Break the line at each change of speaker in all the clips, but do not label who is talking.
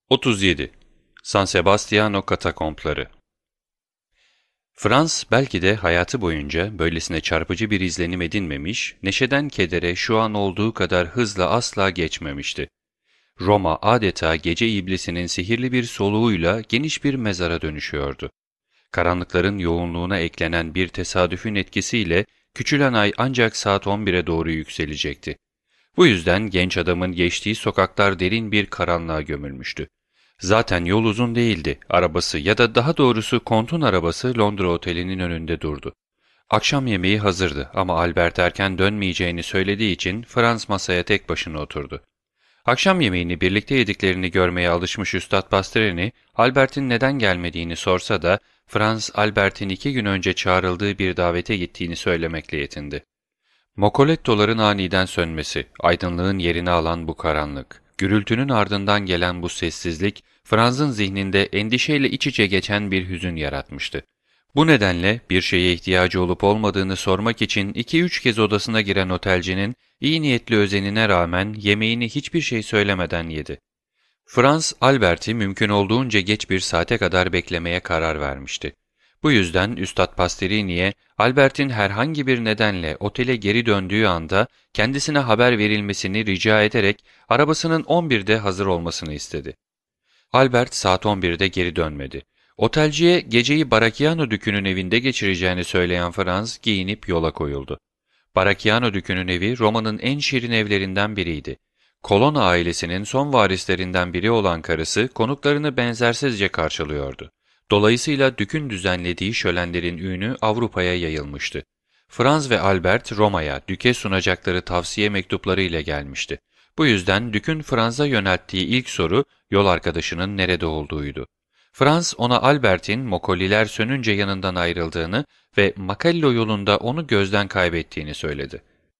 37. San Sebastiano Katakompları. Frans belki de hayatı boyunca böylesine çarpıcı bir izlenim edinmemiş, neşeden kedere şu an olduğu kadar hızla asla geçmemişti. Roma adeta gece iblisinin sihirli bir soluğuyla geniş bir mezara dönüşüyordu. Karanlıkların yoğunluğuna eklenen bir tesadüfün etkisiyle küçülen ay ancak saat 11'e doğru yükselecekti. Bu yüzden genç adamın geçtiği sokaklar derin bir karanlığa gömülmüştü. Zaten yol uzun değildi. Arabası ya da daha doğrusu Kont'un arabası Londra Oteli'nin önünde durdu. Akşam yemeği hazırdı ama Albert erken dönmeyeceğini söylediği için Franz masaya tek başına oturdu. Akşam yemeğini birlikte yediklerini görmeye alışmış Üstad Pastreni, Albert'in neden gelmediğini sorsa da Franz, Albert'in 2 gün önce çağrıldığı bir davete gittiğini söylemekle yetindi. Mokolettoların aniden sönmesi, aydınlığın yerini alan bu karanlık, gürültünün ardından gelen bu sessizlik, Franz'ın zihninde endişeyle iç içe geçen bir hüzün yaratmıştı. Bu nedenle bir şeye ihtiyacı olup olmadığını sormak için 2-3 kez odasına giren otelcinin iyi niyetli özenine rağmen yemeğini hiçbir şey söylemeden yedi. Franz, Albert'i mümkün olduğunca geç bir saate kadar beklemeye karar vermişti. Bu yüzden Üstad Pasterini'ye Albert'in herhangi bir nedenle otele geri döndüğü anda kendisine haber verilmesini rica ederek arabasının 11'de hazır olmasını istedi. Albert saat 11'de geri dönmedi. Otelciye geceyi Barakiano Dükü'nün evinde geçireceğini söyleyen Franz giyinip yola koyuldu. Barakiano Dükü'nün evi Roma'nın en şirin evlerinden biriydi. Colonna ailesinin son varislerinden biri olan karısı konuklarını benzersizce karşılıyordu. Dolayısıyla Dük'ün düzenlediği şölenlerin ünü Avrupa'ya yayılmıştı. Franz ve Albert Roma'ya Dük'e sunacakları tavsiye mektupları ile gelmişti. Bu yüzden Dük'ün Franz'a yönelttiği ilk soru yol arkadaşının nerede olduğuydu. Franz ona Albert'in Mokoliler sönünce yanından ayrıldığını ve Makello yolunda onu gözden kaybettiğini söyledi.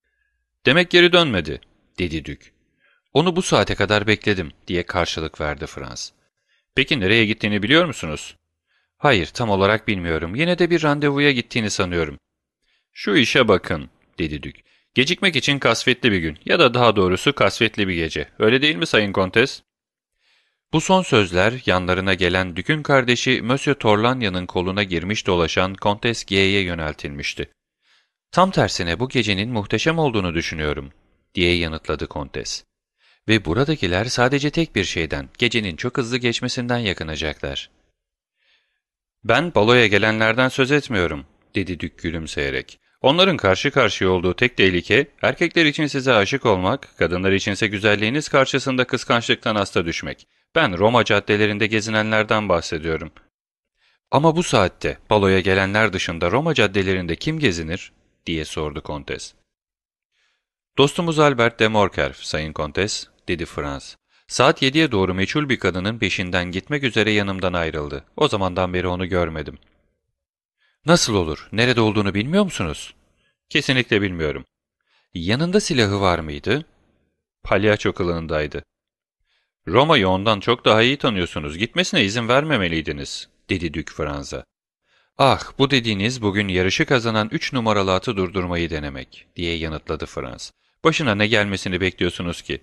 "Demek geri dönmedi," dedi Dük. "Onu bu saate kadar bekledim," diye karşılık verdi Franz. "Peki nereye gittiğini biliyor musunuz?" "Hayır, tam olarak bilmiyorum. Yine de bir randevuya gittiğini sanıyorum." "Şu işe bakın," dedi Dük. "Gecikmek için kasvetli bir gün ya da daha doğrusu kasvetli bir gece. Öyle değil mi Sayın Kontes?" Bu son sözler yanlarına gelen Dük'ün kardeşi Monsieur Torlanya'nın koluna girmiş dolaşan Kontes G'ye yöneltilmişti. "Tam tersine bu gecenin muhteşem olduğunu düşünüyorum," diye yanıtladı Kontes. "Ve buradakiler sadece tek bir şeyden, gecenin çok hızlı geçmesinden yakınacaklar." "Ben baloya gelenlerden söz etmiyorum," dedi Dük gülümseyerek. "Onların karşı karşıya olduğu tek tehlike, erkekler için size aşık olmak, kadınlar içinse güzelliğiniz karşısında kıskançlıktan hasta düşmek. Ben Roma caddelerinde gezinenlerden bahsediyorum." "Ama bu saatte baloya gelenler dışında Roma caddelerinde kim gezinir?" diye sordu Kontes. "Dostumuz Albert de Morcerf, Sayın Kontes," dedi Franz. "Saat 7'ye doğru meçhul bir kadının peşinden gitmek üzere yanımdan ayrıldı. O zamandan beri onu görmedim." "Nasıl olur? Nerede olduğunu bilmiyor musunuz?" "Kesinlikle bilmiyorum." "Yanında silahı var mıydı?" "Palyaço kılığındaydı." "Roma'yı ondan çok daha iyi tanıyorsunuz. Gitmesine izin vermemeliydiniz," dedi Dük Franz'a. "Ah, bu dediğiniz bugün yarışı kazanan 3 numaralı atı durdurmayı denemek," diye yanıtladı Franz. "Başına ne gelmesini bekliyorsunuz ki?"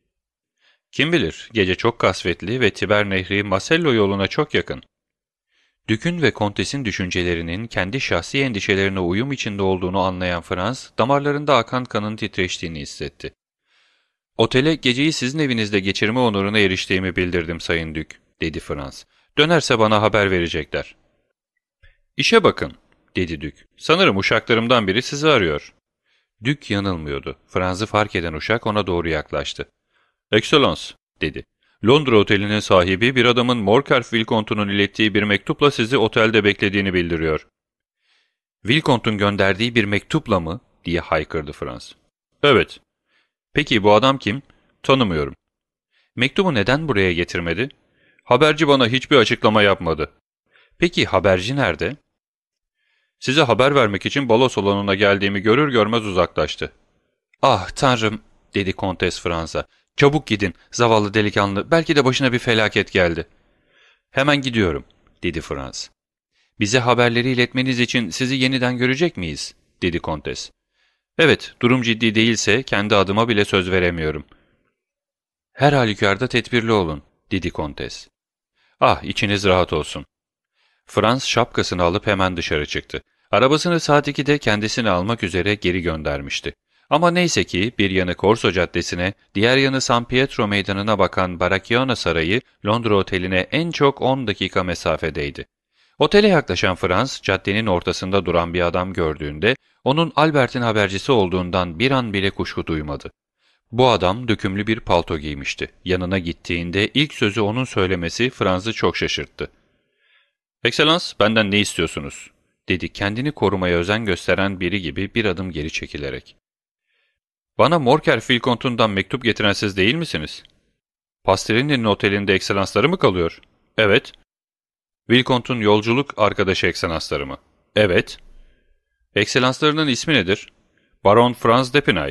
"Kim bilir, gece çok kasvetli ve Tiber Nehri Masello yoluna çok yakın." Dük'ün ve Kontes'in düşüncelerinin kendi şahsi endişelerine uyum içinde olduğunu anlayan Franz, damarlarında akan kanın titreştiğini hissetti. "Otele geceyi sizin evinizde geçirme onuruna eriştiğimi bildirdim Sayın Dük," dedi Franz. "Dönerse bana haber verecekler." "İşe bakın," dedi Dük. "Sanırım uşaklarımdan biri sizi arıyor." Dük yanılmıyordu. Franz'ı fark eden uşak ona doğru yaklaştı. "Excellence," dedi. "Londra Oteli'nin sahibi bir adamın Morcerf Vilkontu'nun ilettiği bir mektupla sizi otelde beklediğini bildiriyor." "Vilkont'un gönderdiği bir mektupla mı?" diye haykırdı Franz. "Evet." "Peki bu adam kim?" "Tanımıyorum." "Mektubu neden buraya getirmedi?" "Haberci bana hiçbir açıklama yapmadı." "Peki haberci nerede?" "Size haber vermek için balo salonuna geldiğimi görür görmez uzaklaştı." "Ah tanrım," dedi Kontes Franz'a. "Çabuk gidin, zavallı delikanlı, belki de başına bir felaket geldi." "Hemen gidiyorum," dedi Franz. "Bize haberleri iletmeniz için sizi yeniden görecek miyiz?" dedi Kontes. "Evet, durum ciddi değilse kendi adıma bile söz veremiyorum." "Her halükarda tedbirli olun," dedi Kontes. Ah, içiniz rahat olsun. Franz şapkasını alıp hemen dışarı çıktı. Arabasını saat 2'de kendisini almak üzere geri göndermişti. Ama neyse ki bir yanı Korso Caddesi'ne, diğer yanı San Pietro Meydanı'na bakan Baracchiona Sarayı, Londra Oteli'ne en çok 10 dakika mesafedeydi. Otele yaklaşan Franz, caddenin ortasında duran bir adam gördüğünde, onun Albert'in habercisi olduğundan bir an bile kuşku duymadı. Bu adam dökümlü bir palto giymişti. Yanına gittiğinde ilk sözü onun söylemesi Franz'ı çok şaşırttı. "Ekselans, benden ne istiyorsunuz?" dedi kendini korumaya özen gösteren biri gibi bir adım geri çekilerek. "Bana Morker Filkontundan mektup getiren siz değil misiniz?" "Pastrini'nin otelinde ekselansları mı kalıyor?" "Evet." "Vilkont'un yolculuk arkadaşı ekselansları mı?" "Evet." "Ekselanslarının ismi nedir?" "Baron Franz Depinay."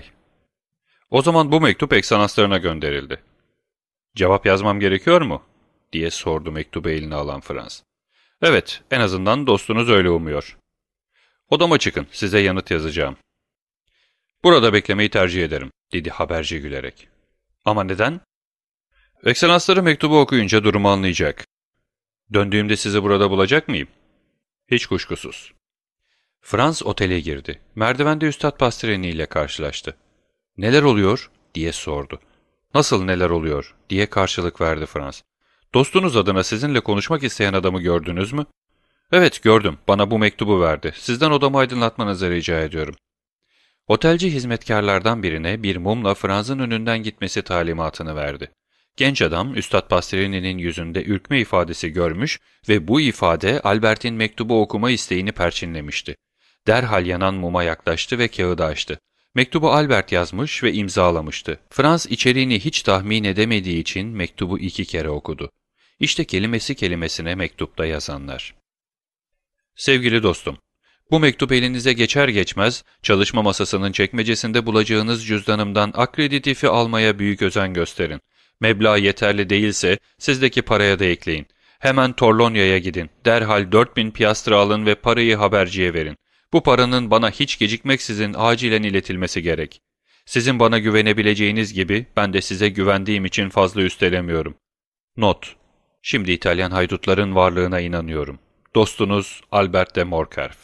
"O zaman bu mektup ekselanslarına gönderildi." "Cevap yazmam gerekiyor mu?" diye sordu mektubu eline alan Franz. "Evet, en azından dostunuz öyle umuyor." "Odama çıkın, size yanıt yazacağım." "Burada beklemeyi tercih ederim," dedi haberci gülerek. "Ama neden?" "Ekselansları mektubu okuyunca durumu anlayacak. Döndüğümde sizi burada bulacak mıyım?" "Hiç kuşkusuz." Franz otele girdi. Merdivende Üstad Pastrini ile karşılaştı. "Neler oluyor?" diye sordu. "Nasıl neler oluyor?" diye karşılık verdi Franz. "Dostunuz adına sizinle konuşmak isteyen adamı gördünüz mü?" "Evet, gördüm. Bana bu mektubu verdi. Sizden odamı aydınlatmanızı rica ediyorum." Otelci hizmetkarlardan birine bir mumla Franz'ın önünden gitmesi talimatını verdi. Genç adam, Üstad Pastrini'nin yüzünde ürkme ifadesi görmüş ve bu ifade Albert'in mektubu okuma isteğini perçinlemişti. Derhal yanan muma yaklaştı ve kağıdı açtı. Mektubu Albert yazmış ve imzalamıştı. Franz içeriğini hiç tahmin edemediği için mektubu 2 kere okudu. İşte kelimesi kelimesine mektupta yazanlar. "Sevgili dostum, bu mektup elinize geçer geçmez, çalışma masasının çekmecesinde bulacağınız cüzdanımdan akreditifi almaya büyük özen gösterin. Meblağ yeterli değilse sizdeki paraya da ekleyin. Hemen Torlonia'ya gidin, derhal 4000 piastra alın ve parayı haberciye verin. Bu paranın bana hiç gecikmeksizin acilen iletilmesi gerek. Sizin bana güvenebileceğiniz gibi ben de size güvendiğim için fazla üstelemiyorum. Not: Şimdi İtalyan haydutların varlığına inanıyorum. Dostunuz Albert de Morcerf."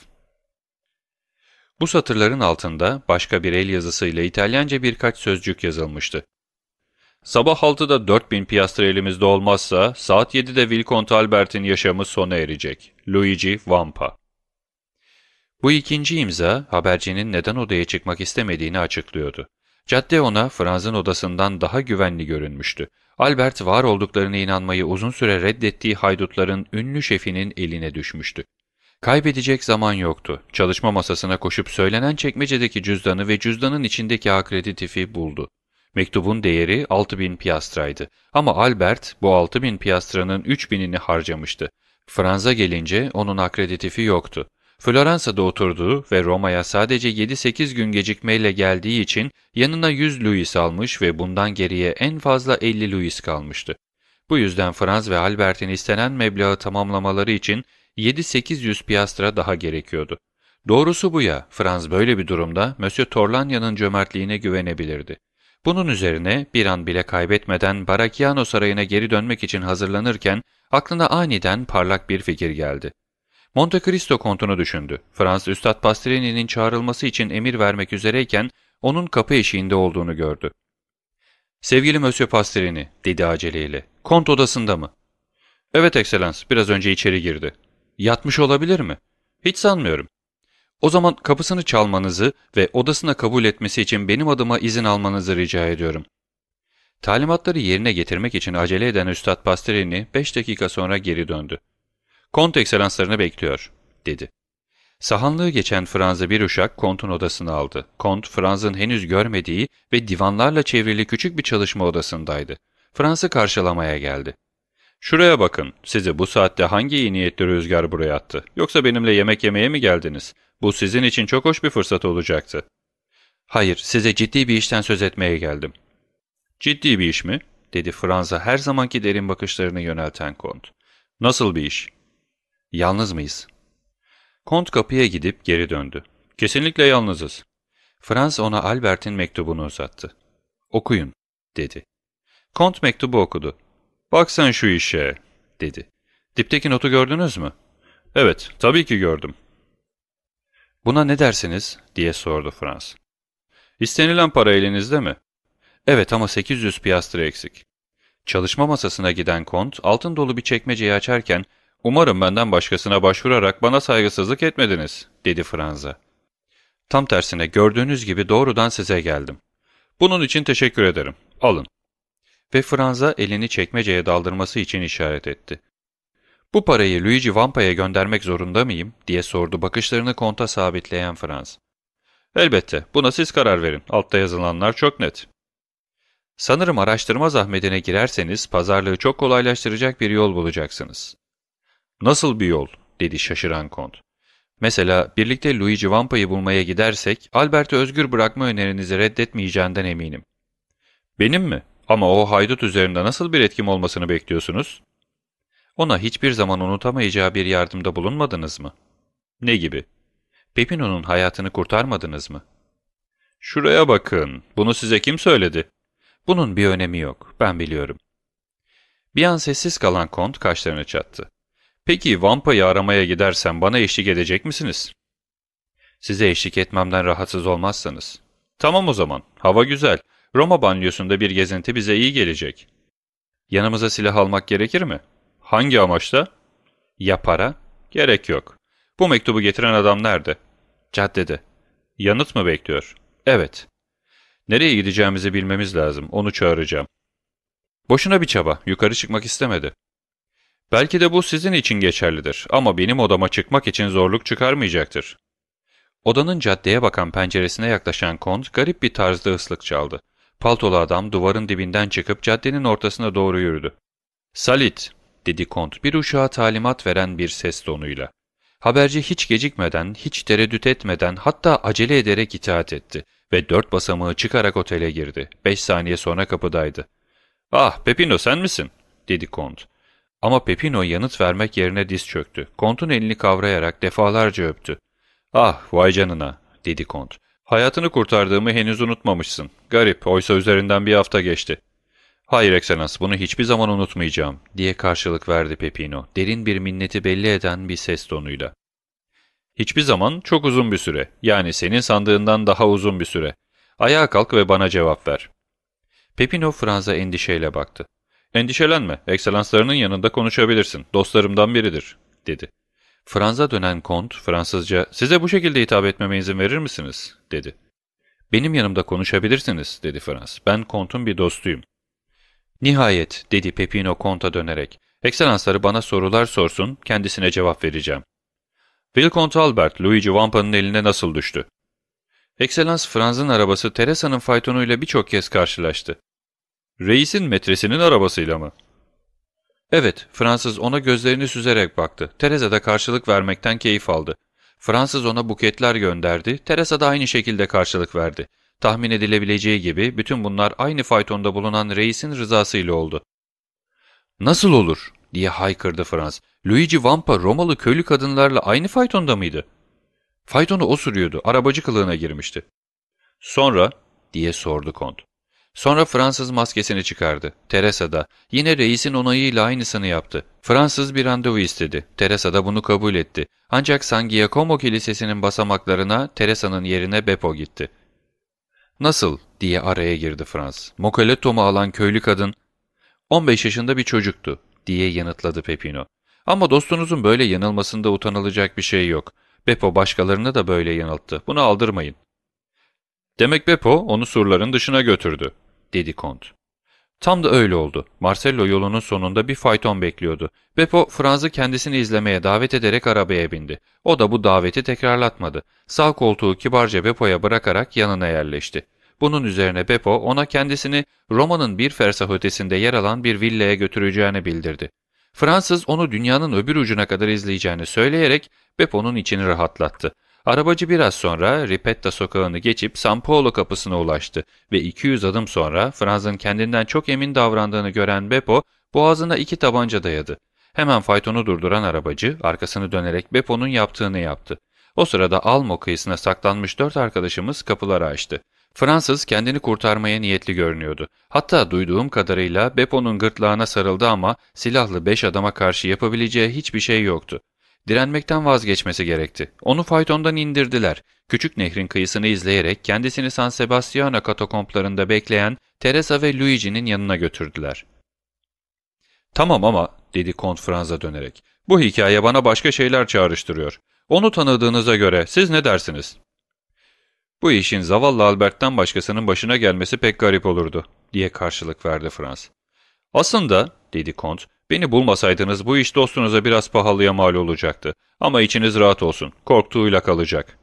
Bu satırların altında başka bir el yazısıyla İtalyanca birkaç sözcük yazılmıştı. "Sabah 6'da 4000 piastre elimizde olmazsa saat 7'de Vilkont Albert'in yaşamı sona erecek. Luigi Vampa." Bu ikinci imza habercinin neden odaya çıkmak istemediğini açıklıyordu. Cadde ona Franz'ın odasından daha güvenli görünmüştü. Albert var olduklarına inanmayı uzun süre reddettiği haydutların ünlü şefinin eline düşmüştü. Kaybedecek zaman yoktu. Çalışma masasına koşup söylenen çekmecedeki cüzdanı ve cüzdanın içindeki akreditifi buldu. Mektubun değeri 6000 piastraydı ama Albert bu 6000 piastranın 3000'ini harcamıştı. Franz'a gelince onun akreditifi yoktu. Floransa'da oturduğu ve Roma'ya sadece 7-8 gün gecikmeyle geldiği için yanına 100 louis almış ve bundan geriye en fazla 50 louis kalmıştı. Bu yüzden Franz ve Albert'in istenen meblağı tamamlamaları için 7-800 piastra daha gerekiyordu. Doğrusu bu ya, Franz böyle bir durumda Monsieur Torlania'nın cömertliğine güvenebilirdi. Bunun üzerine bir an bile kaybetmeden Baracchiano Sarayı'na geri dönmek için hazırlanırken aklına aniden parlak bir fikir geldi. Monte Cristo kontunu düşündü. Franz, Üstad Pastrini'nin çağrılması için emir vermek üzereyken onun kapı eşiğinde olduğunu gördü. "Sevgili Monsieur Pastrini," dedi aceleyle, "kont odasında mı?" "Evet ekselans, biraz önce içeri girdi." "Yatmış olabilir mi?" "Hiç sanmıyorum." "O zaman kapısını çalmanızı ve odasına kabul etmesi için benim adıma izin almanızı rica ediyorum." Talimatları yerine getirmek için acele eden Üstad Pastrini 5 dakika sonra geri döndü. "Kont ekselanslarını bekliyor," dedi. Sahanlığı geçen Franz'ı bir uşak Kont'un odasına aldı. Kont, Franz'ın henüz görmediği ve divanlarla çevrili küçük bir çalışma odasındaydı. Franz'ı karşılamaya geldi. "Şuraya bakın, sizi bu saatte hangi iyi niyetli rüzgar buraya attı? Yoksa benimle yemek yemeye mi geldiniz? Bu sizin için çok hoş bir fırsat olacaktı." "Hayır, size ciddi bir işten söz etmeye geldim." "Ciddi bir iş mi?" dedi Franz'a her zamanki derin bakışlarını yönelten Kont. "Nasıl bir iş?" "Yalnız mıyız?" Kont kapıya gidip geri döndü. "Kesinlikle yalnızız." Franz ona Albert'in mektubunu uzattı. "Okuyun," dedi. Kont mektubu okudu. "Bak sen şu işe," dedi. "Dipteki notu gördünüz mü?" "Evet, tabii ki gördüm." "Buna ne dersiniz?" diye sordu Frans. "İstenilen para elinizde mi?" "Evet ama 800 piastre eksik." Çalışma masasına giden kont, altın dolu bir çekmeceyi açarken, "Umarım benden başkasına başvurarak bana saygısızlık etmediniz," dedi Franz'a. "Tam tersine gördüğünüz gibi doğrudan size geldim. Bunun için teşekkür ederim. Alın." Ve Franz'a elini çekmeceye daldırması için işaret etti. "Bu parayı Luigi Vampa'ya göndermek zorunda mıyım?" diye sordu bakışlarını konta sabitleyen Franz. "Elbette, buna siz karar verin. Altta yazılanlar çok net." "Sanırım araştırma zahmetine girerseniz pazarlığı çok kolaylaştıracak bir yol bulacaksınız." "Nasıl bir yol?" dedi şaşıran kont. "Mesela birlikte Luigi Vampa'yı bulmaya gidersek, Albert'i özgür bırakma önerinizi reddetmeyeceğinden eminim." "Benim mi? Ama o haydut üzerinde nasıl bir etkim olmasını bekliyorsunuz?" "Ona hiçbir zaman unutamayacağı bir yardımda bulunmadınız mı?" "Ne gibi?" "Peppino'nun hayatını kurtarmadınız mı?" "Şuraya bakın, bunu size kim söyledi?" "Bunun bir önemi yok, ben biliyorum." Bir an sessiz kalan kont kaşlarını çattı. "Peki Vampa'yı aramaya gidersem bana eşlik edecek misiniz?" "Size eşlik etmemden rahatsız olmazsanız." "Tamam o zaman, hava güzel. Roma banyosunda bir gezinti bize iyi gelecek." "Yanımıza silah almak gerekir mi?" "Hangi amaçla?" "Ya para?" "Gerek yok." "Bu mektubu getiren adam nerede?" "Caddede." "Yanıt mı bekliyor?" "Evet." "Nereye gideceğimizi bilmemiz lazım, onu çağıracağım." Boşuna bir çaba, yukarı çıkmak istemedi. "Belki de bu sizin için geçerlidir ama benim odama çıkmak için zorluk çıkarmayacaktır." Odanın caddeye bakan penceresine yaklaşan kont garip bir tarzda ıslık çaldı. Paltolu adam duvarın dibinden çıkıp caddenin ortasına doğru yürüdü. "Salit," dedi kont bir uşağa talimat veren bir ses tonuyla. Haberci hiç gecikmeden, hiç tereddüt etmeden, hatta acele ederek itaat etti ve 4 basamağı çıkarak otele girdi. 5 saniye sonra kapıdaydı. "Ah, Peppino sen misin?" dedi kont. Ama Peppino yanıt vermek yerine diz çöktü. Kontun elini kavrayarak defalarca öptü. "Ah, vay canına," dedi kont. "Hayatını kurtardığımı henüz unutmamışsın. Garip, oysa üzerinden bir hafta geçti." "Hayır ekselans, bunu hiçbir zaman unutmayacağım," diye karşılık verdi Peppino, derin bir minneti belli eden bir ses tonuyla. "Hiçbir zaman çok uzun bir süre, yani senin sandığından daha uzun bir süre. Ayağa kalk ve bana cevap ver." Peppino Franz'a endişeyle baktı. "Endişelenme, ekselanslarının yanında konuşabilirsin, dostlarımdan biridir," dedi. Franz'a dönen kont, Fransızca, "Size bu şekilde hitap etmeme izin verir misiniz?" dedi. "Benim yanımda konuşabilirsiniz," dedi Frans. "Ben kontun bir dostuyum." "Nihayet," dedi Peppino konta dönerek. "Ekselansları bana sorular sorsun, kendisine cevap vereceğim." "Vilkont Albert, Luigi Vampa'nın eline nasıl düştü?" Ekselans Franz'ın arabası Teresa'nın faytonuyla birçok kez karşılaştı. "Reisin metresinin arabasıyla mı?" "Evet," Fransız ona gözlerini süzerek baktı. Teresa da karşılık vermekten keyif aldı. Fransız ona buketler gönderdi, Teresa da aynı şekilde karşılık verdi. Tahmin edilebileceği gibi bütün bunlar aynı faytonda bulunan reisin rızasıyla oldu. "Nasıl olur?" diye haykırdı Frans. "Luigi Vampa Romalı köylü kadınlarla aynı faytonda mıydı?" "Faytonu o sürüyordu, arabacı kılığına girmişti." "Sonra?" diye sordu kont. Sonra Fransız maskesini çıkardı. Teresa da yine reisin onayıyla aynısını yaptı. Fransız bir randevu istedi. Teresa da bunu kabul etti. Ancak San Giacomo Kilisesi'nin basamaklarına Teresa'nın yerine Beppo gitti. "Nasıl?" diye araya girdi Frans. "Mokaletto'mu alan köylü kadın 15 yaşında bir çocuktu," diye yanıtladı Peppino. "Ama dostunuzun böyle yanılmasında utanılacak bir şey yok. Beppo başkalarını da böyle yanılttı. Bunu aldırmayın." "Demek Beppo onu surların dışına götürdü," dedi kont. Tam da öyle oldu. Marcello yolunun sonunda bir fayton bekliyordu. Beppo, Franz'ı kendisini izlemeye davet ederek arabaya bindi. O da bu daveti tekrarlatmadı. Sağ koltuğu kibarca Beppo'ya bırakarak yanına yerleşti. Bunun üzerine Beppo ona kendisini Roma'nın bir fersah ötesinde yer alan bir villaya götüreceğini bildirdi. Fransız onu dünyanın öbür ucuna kadar izleyeceğini söyleyerek Beppo'nun içini rahatlattı. Arabacı biraz sonra Ripetta sokağını geçip San Paolo kapısına ulaştı ve 200 adım sonra Franz'ın kendinden çok emin davrandığını gören Beppo boğazına 2 tabanca dayadı. Hemen faytonu durduran arabacı arkasını dönerek Beppo'nun yaptığını yaptı. O sırada Almo kıyısına saklanmış 4 arkadaşımız kapıları açtı. Fransız kendini kurtarmaya niyetli görünüyordu. Hatta duyduğum kadarıyla Beppo'nun gırtlağına sarıldı ama silahlı 5 adama karşı yapabileceği hiçbir şey yoktu. Direnmekten vazgeçmesi gerekti. Onu faytondan indirdiler. Küçük nehrin kıyısını izleyerek kendisini San Sebastiano katakomplarında bekleyen Teresa ve Luigi'nin yanına götürdüler. ''Tamam ama'' dedi Kont Franz'a dönerek. ''Bu hikaye bana başka şeyler çağrıştırıyor. Onu tanıdığınıza göre siz ne dersiniz?'' ''Bu işin zavallı Albert'ten başkasının başına gelmesi pek garip olurdu.'' diye karşılık verdi Franz. ''Aslında'' dedi Kont, ''beni bulmasaydınız bu iş dostunuza biraz pahalıya mal olacaktı. Ama içiniz rahat olsun, korktuğuyla kalacak.''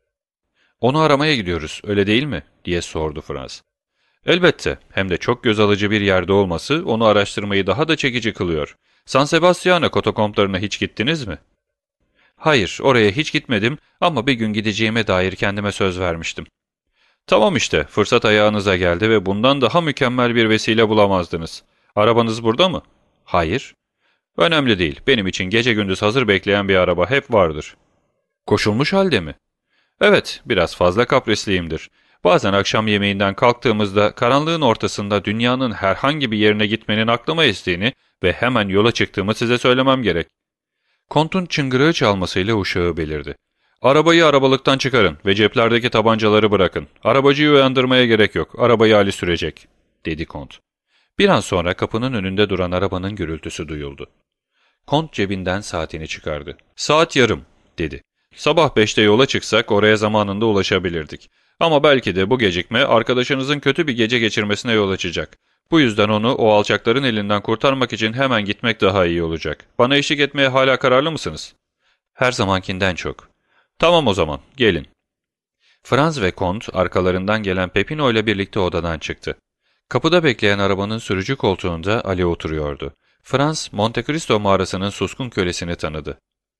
''Onu aramaya gidiyoruz, öyle değil mi?'' diye sordu Franz. ''Elbette, hem de çok göz alıcı bir yerde olması onu araştırmayı daha da çekici kılıyor. San Sebastiano katakomplarına hiç gittiniz mi?'' ''Hayır, oraya hiç gitmedim ama bir gün gideceğime dair kendime söz vermiştim.'' ''Tamam işte, fırsat ayağınıza geldi ve bundan daha mükemmel bir vesile bulamazdınız. Arabanız burada mı?'' ''Hayır.'' ''Önemli değil, benim için gece gündüz hazır bekleyen bir araba hep vardır.'' ''Koşulmuş halde mi?'' ''Evet, biraz fazla kaprisliyimdir. Bazen akşam yemeğinden kalktığımızda karanlığın ortasında dünyanın herhangi bir yerine gitmenin aklıma estiğini ve hemen yola çıktığımı size söylemem gerek.'' Kont'un çıngırağı çalmasıyla uşağı belirdi. ''Arabayı arabalıktan çıkarın ve ceplerdeki tabancaları bırakın. Arabacıyı uyandırmaya gerek yok, arabayı Ali sürecek.'' dedi Kont. Bir an sonra kapının önünde duran arabanın gürültüsü duyuldu. Kont cebinden saatini çıkardı. ''Saat yarım.'' dedi. ''Sabah 5'te yola çıksak oraya zamanında ulaşabilirdik. Ama belki de bu gecikme arkadaşınızın kötü bir gece geçirmesine yol açacak. Bu yüzden onu o alçakların elinden kurtarmak için hemen gitmek daha iyi olacak. Bana eşlik etmeye hala kararlı mısınız?'' ''Her zamankinden çok.'' ''Tamam o zaman, gelin.'' Franz ve Kont arkalarından gelen Peppino ile birlikte odadan çıktı. Kapıda bekleyen arabanın sürücü koltuğunda Ali oturuyordu. Franz, Monte Cristo mağarasının suskun kölesini tanıdı.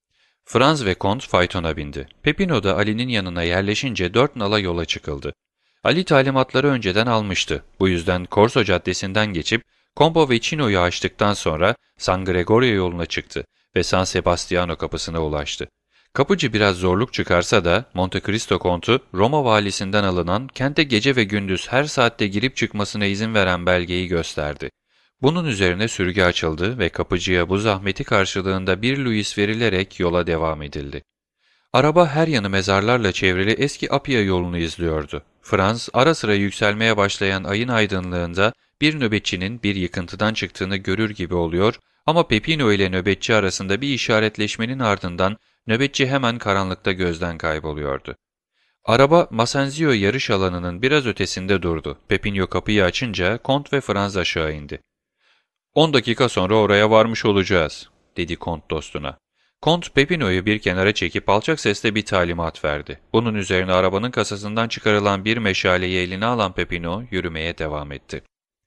Franz ve Kont faytona bindi. Peppino da Ali'nin yanına yerleşince 4 nala yola çıkıldı. Ali talimatları önceden almıştı. Bu yüzden Corso Caddesi'nden geçip Compo Vecino'yu açtıktan sonra San Gregorio yoluna çıktı ve San Sebastiano kapısına ulaştı. Kapıcı biraz zorluk çıkarsa da Monte Cristo kontu Roma valisinden alınan kente gece ve gündüz her saatte girip çıkmasına izin veren belgeyi gösterdi. Bunun üzerine sürgü açıldı ve kapıcıya bu zahmeti karşılığında 1 louis verilerek yola devam edildi. Araba her yanı mezarlarla çevrili eski Apia yolunu izliyordu. Franz ara sıra yükselmeye başlayan ayın aydınlığında bir nöbetçinin bir yıkıntıdan çıktığını görür gibi oluyor ama Peppino ile nöbetçi arasında bir işaretleşmenin ardından nöbetçi hemen karanlıkta gözden kayboluyordu. Araba Masenzio yarış alanının biraz ötesinde durdu. Peppino kapıyı açınca Kont ve Franz aşağı indi. ''10 dakika sonra oraya varmış olacağız.'' dedi Kont dostuna. Kont, Peppino'yu bir kenara çekip alçak sesle bir talimat verdi. Bunun üzerine arabanın kasasından çıkarılan bir meşaleyi eline alan Peppino yürümeye devam etti.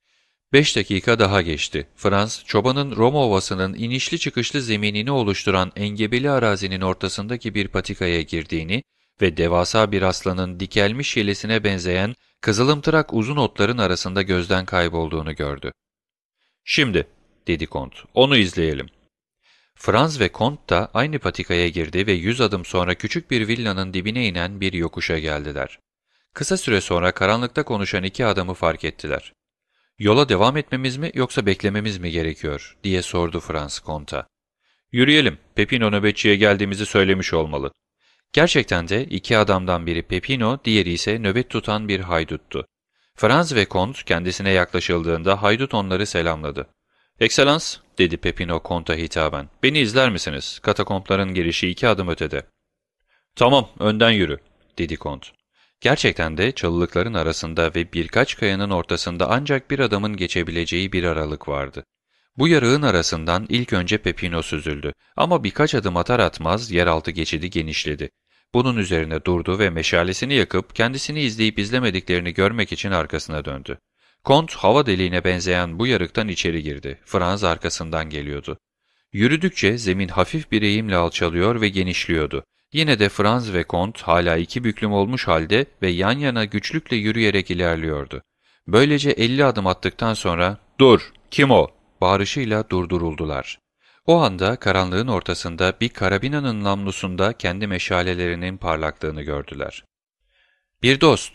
5 dakika daha geçti. Franz, çobanın Roma Ovası'nın inişli çıkışlı zeminini oluşturan engebeli arazinin ortasındaki bir patikaya girdiğini ve devasa bir aslanın dikelmiş yelesine benzeyen kızılımtırak uzun otların arasında gözden kaybolduğunu gördü. ''Şimdi'' dedi Kont, ''onu izleyelim.'' Franz ve Kont da aynı patikaya girdi ve 100 adım sonra küçük bir villanın dibine inen bir yokuşa geldiler. Kısa süre sonra karanlıkta konuşan 2 adamı fark ettiler. ''Yola devam etmemiz mi yoksa beklememiz mi gerekiyor?'' diye sordu Franz Kont'a. ''Yürüyelim, Peppino nöbetçiye geldiğimizi söylemiş olmalı.'' Gerçekten de 2 adamdan biri Peppino, diğeri ise nöbet tutan bir hayduttu. Franz ve Kont kendisine yaklaşıldığında haydut onları selamladı. ''Ekselans'' dedi Peppino Kont'a hitaben, ''beni izler misiniz? Katakompların girişi 2 adım ötede.'' ''Tamam, önden yürü'' dedi Kont. Gerçekten de çalılıkların arasında ve birkaç kayanın ortasında ancak bir adamın geçebileceği bir aralık vardı. Bu yarığın arasından ilk önce Peppino süzüldü ama birkaç adım atar atmaz yeraltı geçidi genişledi. Bunun üzerine durdu ve meşalesini yakıp kendisini izleyip izlemediklerini görmek için arkasına döndü. Kont, hava deliğine benzeyen bu yarıktan içeri girdi. Franz arkasından geliyordu. Yürüdükçe zemin hafif bir eğimle alçalıyor ve genişliyordu. Yine de Franz ve Kont hala 2 büklüm olmuş halde ve yan yana güçlükle yürüyerek ilerliyordu. Böylece 50 adım attıktan sonra ''Dur, kim o?'' bağırışıyla durduruldular. O anda karanlığın ortasında bir karabinanın namlusunda kendi meşalelerinin parlaklığını gördüler. ''Bir dost''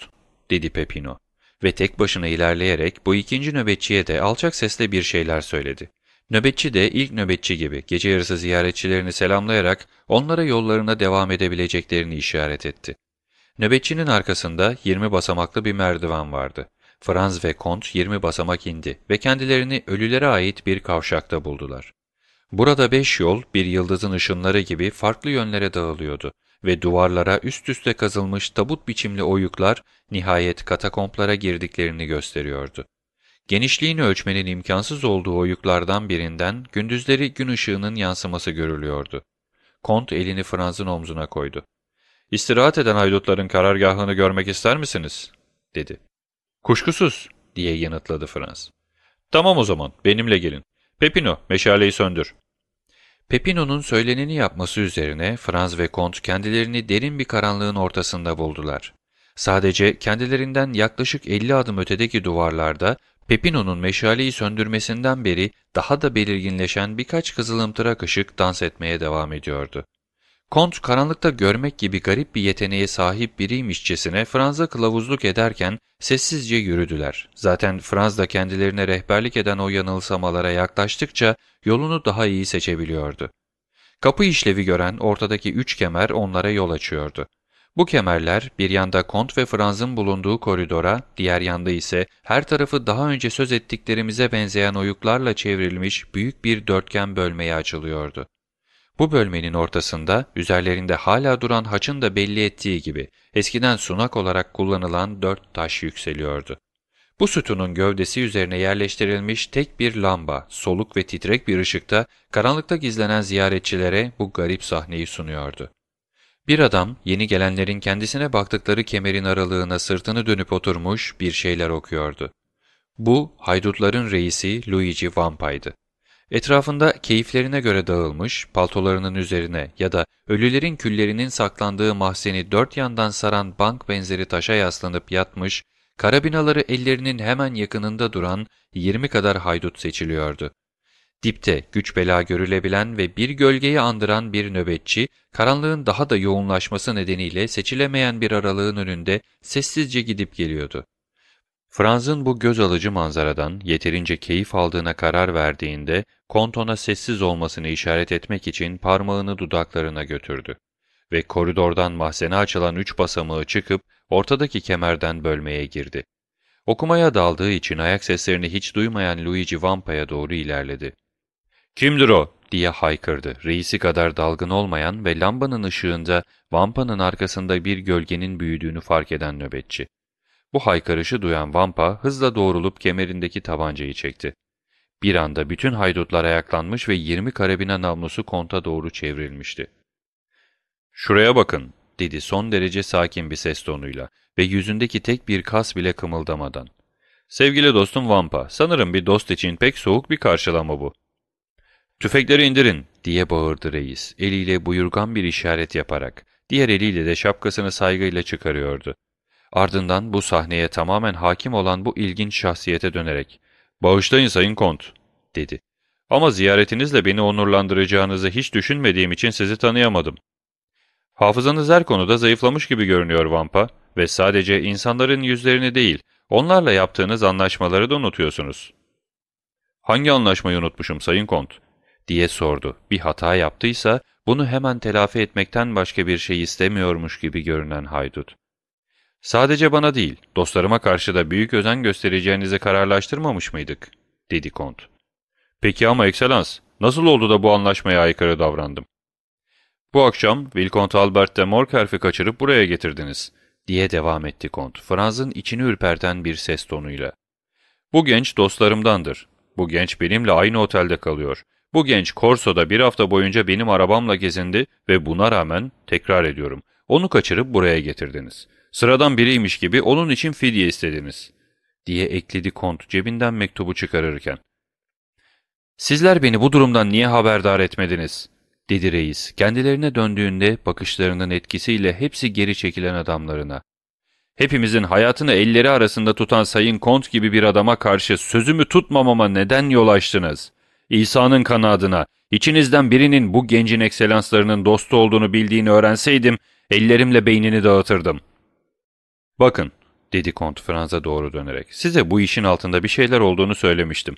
dedi Peppino. Ve tek başına ilerleyerek bu ikinci nöbetçiye de alçak sesle bir şeyler söyledi. Nöbetçi de ilk nöbetçi gibi gece yarısı ziyaretçilerini selamlayarak onlara yollarına devam edebileceklerini işaret etti. Nöbetçinin arkasında 20 basamaklı bir merdiven vardı. Franz ve Kont 20 basamak indi ve kendilerini ölülere ait bir kavşakta buldular. Burada 5 yol bir yıldızın ışınları gibi farklı yönlere dağılıyordu ve duvarlara üst üste kazılmış tabut biçimli oyuklar nihayet katakomplara girdiklerini gösteriyordu. Genişliğini ölçmenin imkansız olduğu oyuklardan birinden gündüzleri gün ışığının yansıması görülüyordu. Kont elini Franz'ın omzuna koydu. "İstirahat eden haydutların karargahını görmek ister misiniz?" dedi. "Kuşkusuz," diye yanıtladı Franz. "Tamam o zaman, benimle gelin. Peppino, meşaleyi söndür." Peppino'nun söyleneni yapması üzerine Franz ve Kont kendilerini derin bir karanlığın ortasında buldular. Sadece kendilerinden yaklaşık 50 adım ötedeki duvarlarda Peppino'nun meşaleyi söndürmesinden beri daha da belirginleşen birkaç kızılımtırak ışık dans etmeye devam ediyordu. Kont karanlıkta görmek gibi garip bir yeteneğe sahip biriymişçesine Franz'a kılavuzluk ederken sessizce yürüdüler. Zaten Franz da kendilerine rehberlik eden o yanılsamalara yaklaştıkça yolunu daha iyi seçebiliyordu. Kapı işlevi gören ortadaki 3 kemer onlara yol açıyordu. Bu kemerler bir yanda Kont ve Franz'ın bulunduğu koridora, diğer yanda ise her tarafı daha önce söz ettiklerimize benzeyen oyuklarla çevrilmiş büyük bir dörtgen bölmeye açılıyordu. Bu bölmenin ortasında, üzerlerinde hala duran haçın da belli ettiği gibi, eskiden sunak olarak kullanılan 4 taş yükseliyordu. Bu sütunun gövdesi üzerine yerleştirilmiş tek bir lamba, soluk ve titrek bir ışıkta, karanlıkta gizlenen ziyaretçilere bu garip sahneyi sunuyordu. Bir adam, yeni gelenlerin kendisine baktıkları kemerin aralığına sırtını dönüp oturmuş bir şeyler okuyordu. Bu, haydutların reisi Luigi Vampa'ydı. Etrafında keyiflerine göre dağılmış, paltolarının üzerine ya da ölülerin küllerinin saklandığı mahzeni dört yandan saran bank benzeri taşa yaslanıp yatmış, karabinaları ellerinin hemen yakınında duran 20 kadar haydut seçiliyordu. Dipte güç bela görülebilen ve bir gölgeyi andıran bir nöbetçi, karanlığın daha da yoğunlaşması nedeniyle seçilemeyen bir aralığın önünde sessizce gidip geliyordu. Franz'ın bu göz alıcı manzaradan yeterince keyif aldığına karar verdiğinde, Kont ona sessiz olmasını işaret etmek için parmağını dudaklarına götürdü ve koridordan mahzene açılan 3 basamağı çıkıp ortadaki kemerden bölmeye girdi. Okumaya daldığı için ayak seslerini hiç duymayan Luigi Vampa'ya doğru ilerledi. "Kimdir o?" diye haykırdı. Reisi kadar dalgın olmayan ve lambanın ışığında Vampa'nın arkasında bir gölgenin büyüdüğünü fark eden nöbetçi. Bu haykırışı duyan Vampa hızla doğrulup kemerindeki tabancayı çekti. Bir anda bütün haydutlar ayaklanmış ve 20 karabina namlusu Kont'a doğru çevrilmişti. "Şuraya bakın," dedi son derece sakin bir ses tonuyla ve yüzündeki tek bir kas bile kımıldamadan. "Sevgili dostum Vampa, sanırım bir dost için pek soğuk bir karşılama bu." "Tüfekleri indirin," diye bağırdı reis, eliyle buyurgan bir işaret yaparak. Diğer eliyle de şapkasını saygıyla çıkarıyordu. Ardından bu sahneye tamamen hakim olan bu ilginç şahsiyete dönerek, "Bağışlayın Sayın Kont," dedi. "Ama ziyaretinizle beni onurlandıracağınızı hiç düşünmediğim için sizi tanıyamadım. Hafızanız her konuda zayıflamış gibi görünüyor Vampa ve sadece insanların yüzlerini değil, onlarla yaptığınız anlaşmaları da unutuyorsunuz." "Hangi anlaşmayı unutmuşum Sayın Kont?" diye sordu. Bir hata yaptıysa bunu hemen telafi etmekten başka bir şey istemiyormuş gibi görünen haydut. "Sadece bana değil, dostlarıma karşı da büyük özen göstereceğinizi kararlaştırmamış mıydık?" dedi Kont. "Peki ama Ekselans, nasıl oldu da bu anlaşmaya aykırı davrandım?" "Bu akşam Vilkont Albert de Morkerf'i kaçırıp buraya getirdiniz," diye devam etti Kont, Franz'ın içini ürperten bir ses tonuyla. "Bu genç dostlarımdandır. Bu genç benimle aynı otelde kalıyor. Bu genç Korso'da bir hafta boyunca benim arabamla gezindi ve buna rağmen, tekrar ediyorum, onu kaçırıp buraya getirdiniz. Sıradan biriymiş gibi onun için fidye istediniz," diye ekledi Kont cebinden mektubu çıkarırken. "Sizler beni bu durumdan niye haberdar etmediniz?" dedi reis, kendilerine döndüğünde bakışlarının etkisiyle hepsi geri çekilen adamlarına. "Hepimizin hayatını elleri arasında tutan Sayın Kont gibi bir adama karşı sözümü tutmamama neden yol açtınız? İsa'nın kanı adına, içinizden birinin bu gencin ekselanslarının dostu olduğunu bildiğini öğrenseydim, ellerimle beynini dağıtırdım." "Bakın," dedi Kont Franz'a doğru dönerek. Size bu işin altında bir şeyler olduğunu söylemiştim.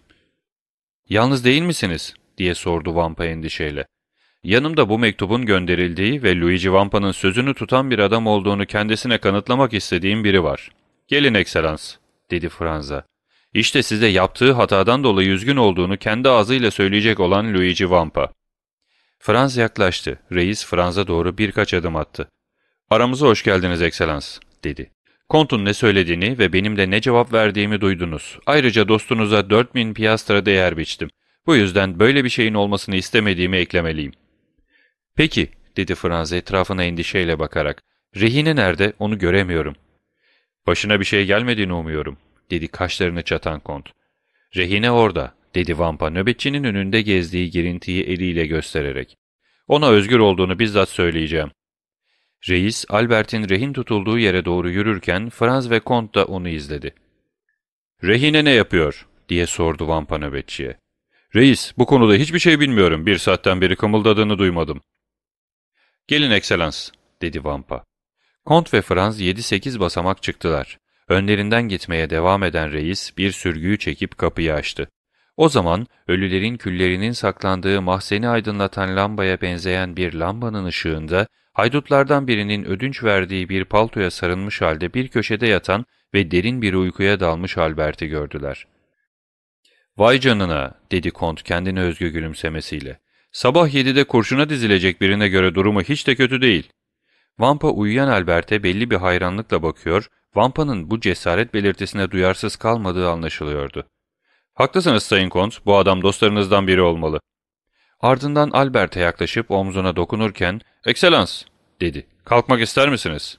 Yalnız değil misiniz? Diye sordu Vampa endişeyle. Yanımda bu mektubun gönderildiği ve Luigi Vampa'nın sözünü tutan bir adam olduğunu kendisine kanıtlamak istediğim biri var. Gelin Ekselans, dedi Franz'a. İşte size yaptığı hatadan dolayı üzgün olduğunu kendi ağzıyla söyleyecek olan Luigi Vampa. Franz yaklaştı. Reis Franz'a doğru birkaç adım attı. Aramıza hoş geldiniz Ekselans, dedi. Kont'un ne söylediğini ve benim de ne cevap verdiğimi duydunuz. Ayrıca dostunuza 4000 piastra değer biçtim. Bu yüzden böyle bir şeyin olmasını istemediğimi eklemeliyim. Peki, dedi Franz etrafına endişeyle bakarak. Rehine nerede? Onu göremiyorum. Başına bir şey gelmediğini umuyorum, dedi kaşlarını çatan Kont. Rehine orada, dedi Vampa nöbetçinin önünde gezdiği girintiyi eliyle göstererek. Ona özgür olduğunu bizzat söyleyeceğim. Reis, Albert'in rehin tutulduğu yere doğru yürürken Franz ve Kont da onu izledi. ''Rehine ne yapıyor?'' diye sordu Vampa nöbetçiye. ''Reis, bu konuda hiçbir şey bilmiyorum. Bir saatten beri kımıldadığını duymadım.'' ''Gelin Ekselans'' dedi Vampa. Kont ve Franz 7-8 basamak çıktılar. Önlerinden gitmeye devam eden reis bir sürgüyü çekip kapıyı açtı. O zaman ölülerin küllerinin saklandığı mahzeni aydınlatan lambaya benzeyen bir lambanın ışığında haydutlardan birinin ödünç verdiği bir paltoya sarılmış halde bir köşede yatan ve derin bir uykuya dalmış Albert'i gördüler. ''Vay canına'' dedi Kont kendine özgü gülümsemesiyle. ''Sabah 7'de kurşuna dizilecek birine göre durumu hiç de kötü değil.'' Vampa uyuyan Albert'e belli bir hayranlıkla bakıyor, Vampa'nın bu cesaret belirtisine duyarsız kalmadığı anlaşılıyordu. ''Haklısınız Sayın Kont, bu adam dostlarınızdan biri olmalı.'' Ardından Albert'e yaklaşıp omzuna dokunurken, ''Ekselans'' dedi, ''kalkmak ister misiniz?''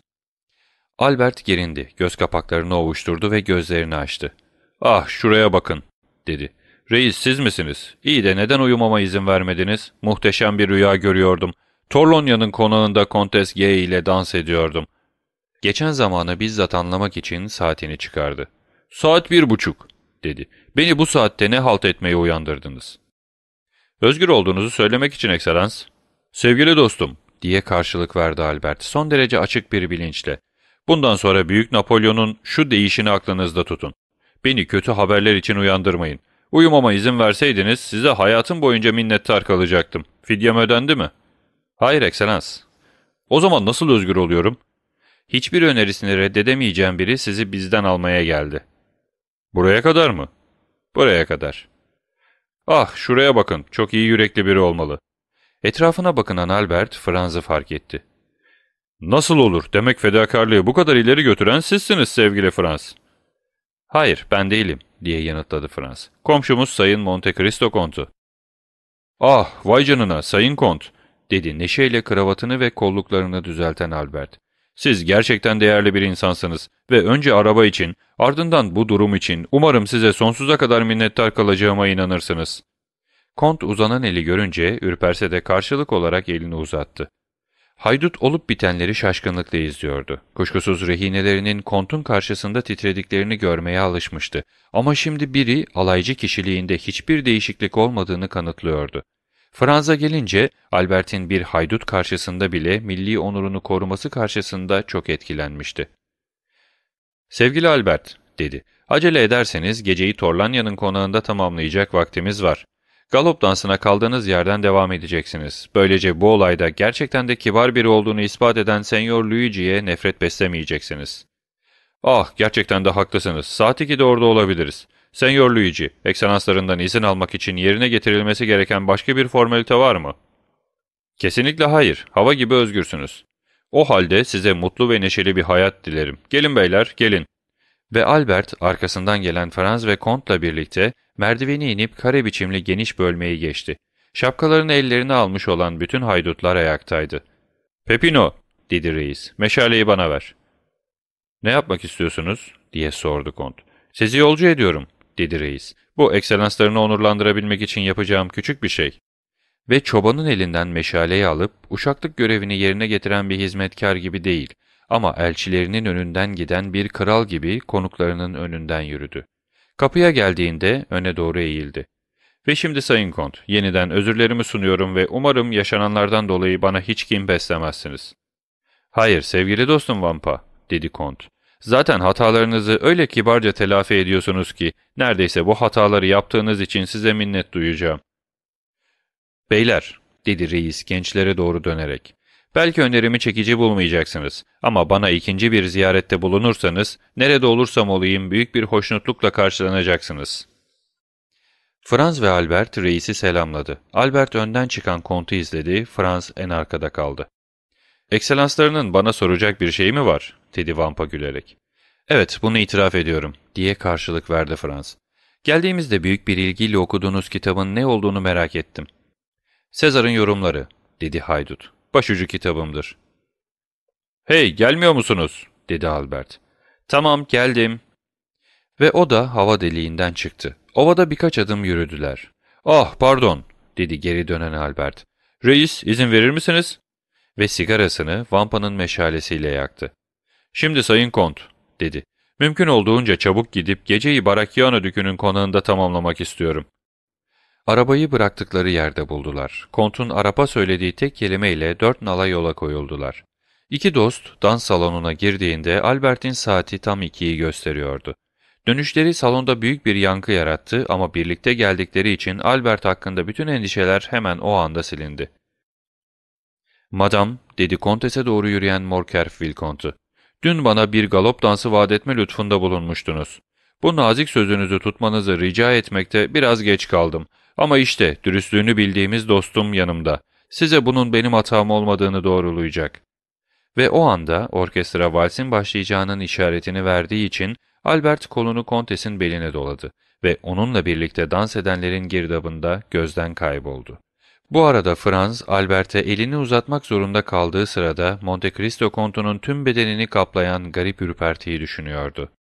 Albert gerindi, göz kapaklarını ovuşturdu ve gözlerini açtı. ''Ah, şuraya bakın'' dedi. ''Reis siz misiniz? İyi de neden uyumama izin vermediniz? Muhteşem bir rüya görüyordum. Torlonia'nın konağında Kontes G ile dans ediyordum.'' Geçen zamanı bizzat anlamak için saatini çıkardı. ''Saat 1:30'' dedi. ''Beni bu saatte ne halt etmeye uyandırdınız?'' ''Özgür olduğunuzu söylemek için Ekselans.'' ''Sevgili dostum'' diye karşılık verdi Albert son derece açık bir bilinçle. ''Bundan sonra Büyük Napolyon'un şu deyişini aklınızda tutun. Beni kötü haberler için uyandırmayın. Uyumama izin verseydiniz size hayatım boyunca minnettar kalacaktım. Fidyem ödendi mi?'' ''Hayır Ekselans.'' ''O zaman nasıl özgür oluyorum?'' ''Hiçbir önerisini reddedemeyeceğim biri sizi bizden almaya geldi.'' ''Buraya kadar mı?'' ''Buraya kadar.'' ''Ah, şuraya bakın, çok iyi yürekli biri olmalı.'' Etrafına bakınan Albert, Franz'ı fark etti. ''Nasıl olur? Demek fedakarlığı bu kadar ileri götüren sizsiniz sevgili Franz.'' ''Hayır, ben değilim.'' diye yanıtladı Franz. ''Komşumuz Sayın Monte Cristo Kont'u.'' ''Ah, vay canına, Sayın Kont.'' dedi neşeyle kravatını ve kolluklarını düzelten Albert. ''Siz gerçekten değerli bir insansınız ve önce araba için, ardından bu durum için umarım size sonsuza kadar minnettar kalacağıma inanırsınız.'' Kont uzanan eli görünce ürperse de karşılık olarak elini uzattı. Haydut olup bitenleri şaşkınlıkla izliyordu. Kuşkusuz rehinelerinin Kont'un karşısında titrediklerini görmeye alışmıştı. Ama şimdi biri alaycı kişiliğinde hiçbir değişiklik olmadığını kanıtlıyordu. Franz'a gelince Albert'in bir haydut karşısında bile milli onurunu koruması karşısında çok etkilenmişti. ''Sevgili Albert'' dedi, ''acele ederseniz geceyi Torlania'nın konağında tamamlayacak vaktimiz var. Galop dansına kaldığınız yerden devam edeceksiniz. Böylece bu olayda gerçekten de kibar biri olduğunu ispat eden Senyor Luigi'ye nefret beslemeyeceksiniz.'' ''Ah, gerçekten de haklısınız. Saat 2'de orada olabiliriz. Senyor Luigi, ekselanslarından izin almak için yerine getirilmesi gereken başka bir formalite var mı?'' ''Kesinlikle hayır. Hava gibi özgürsünüz. O halde size mutlu ve neşeli bir hayat dilerim. Gelin beyler, gelin.'' Ve Albert, arkasından gelen Franz ve Kont'la birlikte merdiveni inip kare biçimli geniş bölmeyi geçti. Şapkalarını ellerine almış olan bütün haydutlar ayaktaydı. ''Pepino'' dedi reis, ''meşaleyi bana ver.'' ''Ne yapmak istiyorsunuz?'' diye sordu Kont. ''Sizi yolcu ediyorum.'' dedi reis. ''Bu ekselanslarını onurlandırabilmek için yapacağım küçük bir şey.'' Ve çobanın elinden meşaleyi alıp uşaklık görevini yerine getiren bir hizmetkar gibi değil ama elçilerinin önünden giden bir kral gibi konuklarının önünden yürüdü. Kapıya geldiğinde öne doğru eğildi. ''Ve şimdi Sayın Kont, yeniden özürlerimi sunuyorum ve umarım yaşananlardan dolayı bana hiç kin beslemezsiniz.'' ''Hayır sevgili dostum Vampa'' dedi Kont. Zaten hatalarınızı öyle kibarca telafi ediyorsunuz ki, neredeyse bu hataları yaptığınız için size minnet duyacağım. Beyler, dedi reis gençlere doğru dönerek. Belki önerimi çekici bulmayacaksınız ama bana ikinci bir ziyarette bulunursanız, nerede olursam olayım büyük bir hoşnutlukla karşılanacaksınız. Franz ve Albert reisi selamladı. Albert önden çıkan kontu izledi, Franz en arkada kaldı. "Ekselanslarının bana soracak bir şey mi var?" dedi Vampa gülerek. "Evet, bunu itiraf ediyorum," diye karşılık verdi Franz. "Geldiğimizde büyük bir ilgiyle okuduğunuz kitabın ne olduğunu merak ettim." "Sezar'ın yorumları," dedi haydut. "Başucu kitabımdır." "Hey, gelmiyor musunuz?" dedi Albert. "Tamam, geldim." Ve o da hava deliğinden çıktı. Ovada birkaç adım yürüdüler. "Ah, pardon," dedi geri dönen Albert. "Reis, izin verir misiniz?" Ve sigarasını Vampa'nın meşalesiyle yaktı. "Şimdi Sayın Kont," dedi. "Mümkün olduğunca çabuk gidip geceyi Barakiano Dükü'nün konağında tamamlamak istiyorum." Arabayı bıraktıkları yerde buldular. Kont'un arapa söylediği tek kelimeyle 4 nala yola koyuldular. İki dost dans salonuna girdiğinde Albert'in saati tam 2'yi gösteriyordu. Dönüşleri salonda büyük bir yankı yarattı ama birlikte geldikleri için Albert hakkında bütün endişeler hemen o anda silindi. "Madam," dedi Kontes'e doğru yürüyen Morcerf Vicomte'u. "Dün bana bir galop dansı vaat etme lütfunda bulunmuştunuz. Bu nazik sözünüzü tutmanızı rica etmekte biraz geç kaldım. Ama işte dürüstlüğünü bildiğimiz dostum yanımda. Size bunun benim hatam olmadığını doğrulayacak." Ve o anda orkestra valsin başlayacağının işaretini verdiği için Albert kolunu Kontes'in beline doladı ve onunla birlikte dans edenlerin girdabında gözden kayboldu. Bu arada Franz, Albert'e elini uzatmak zorunda kaldığı sırada Monte Cristo Kontu'nun tüm bedenini kaplayan garip ürpertiyi düşünüyordu.